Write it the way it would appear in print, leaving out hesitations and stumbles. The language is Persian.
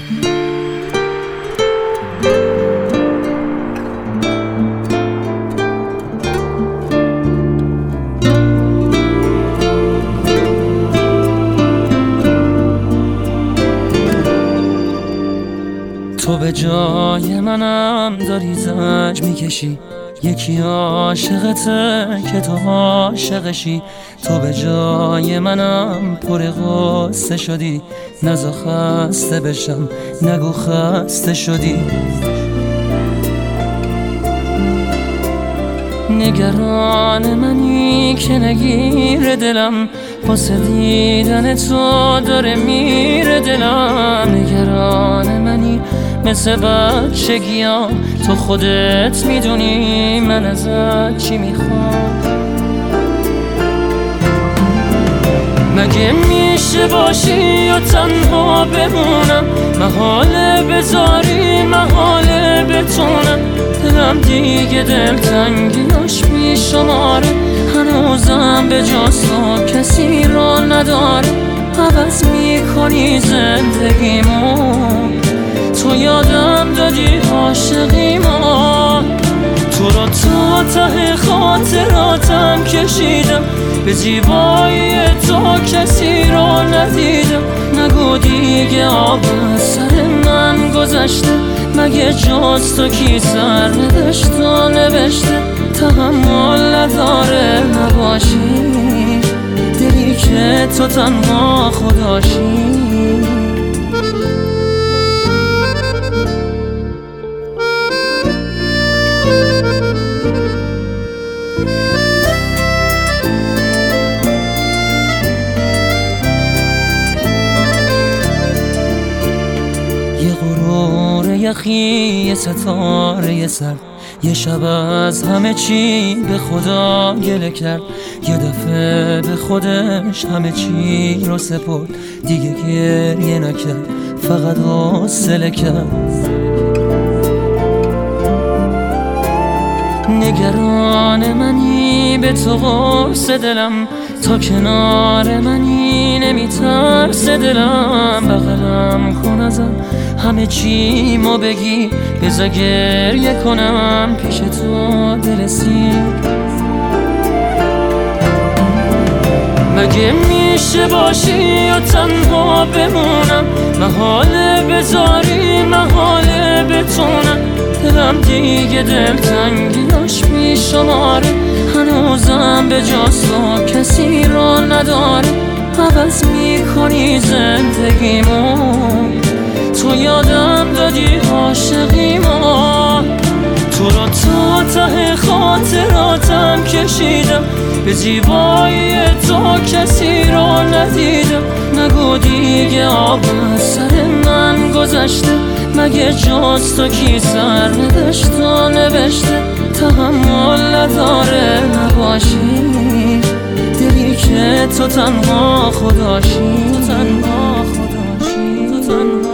تو به جای منم داری زنج میکشی، یکی عاشقته که تو عاشقشی. تو به جای منم پر غصه شدی، نزا خسته بشم نگو خسته شدی. نگران منی که نگیر دلم، واسه دیدن تو داره میره دلم. نگران منی مثل بچگیام، تو خودت میدونی من ازت چی میخوام. مگه میشه باشی یا تنها بمونم، محاله بذاری محاله بتونم. دلم دیگه دلتنگیاش بیشماره، هنوزم به جز تو کسی را نداره. عوض میکنی زندگیمو، تو یادم دادی عاشقیمو. تو را تا ته خاطراتم کشیدم، به زیبایی تو کسی را ندیدم. نگو دیگه آب سر من گذشته، مگه جز تو کی سر نداشت و نوشته. تحمل نداره نباشی، دلی که تو تنها خداشی. یه غرور یخی، یه ستاره سر، یه شب از همه چی به خدا گله کرد. یه دفعه به خودش همه چی رو سپرد، دیگه گریه نکرد فقط حوصله کرد. نگران منی به تو قرص دلم، تا کنار منی نمیترس دلم. بغلم کن ازم همه چی مو بگی، بذار گریه کنم پیش تو دل سیر. مگه میشه باشی یا تنها بمونم، محاله بذاری محاله بتونم. دلم دیگه دلتنگیاش بیشماره، هنوزم به جز تو کسی را نداره. عوض میکنی زندگیمو، تو یادم دادی عاشقیمو. تو را تا ته خاطراتم کشیدم، به زیبایی تو کسی را ندیدم. نگو دیگه آب سر من گذشته، مگه جز تو کی سر نداشت و نوشته. تحمل نداره نباشی، دلی که تو تنها خداشی. تو تنها خداشی، تو تنها